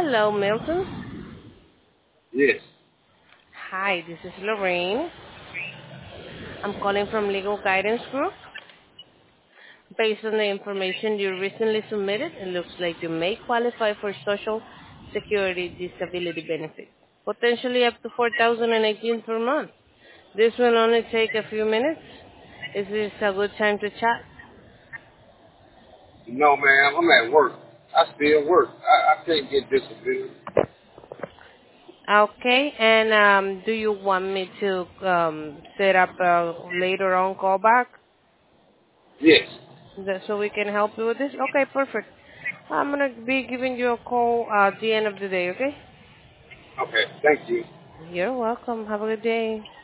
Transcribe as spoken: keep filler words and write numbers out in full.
Hello, Milton. Yes. Hi, this is Lorraine. I'm calling from Legal Guidance Group. Based on the information you recently submitted, it looks like you may qualify for Social Security disability benefits, potentially up to four thousand eighteen per month. This will only take a few minutes. Is this a good time to chat? No, ma'am. I'm at work. I still work. I, I can't get disability. Okay, and um, do you want me to um, set up a later on callback Yes. that, so we can help you with this? Okay, perfect. I'm gonna be giving you a call uh, at the end of the day, okay? Okay. Thank you. You're welcome. Have a good day.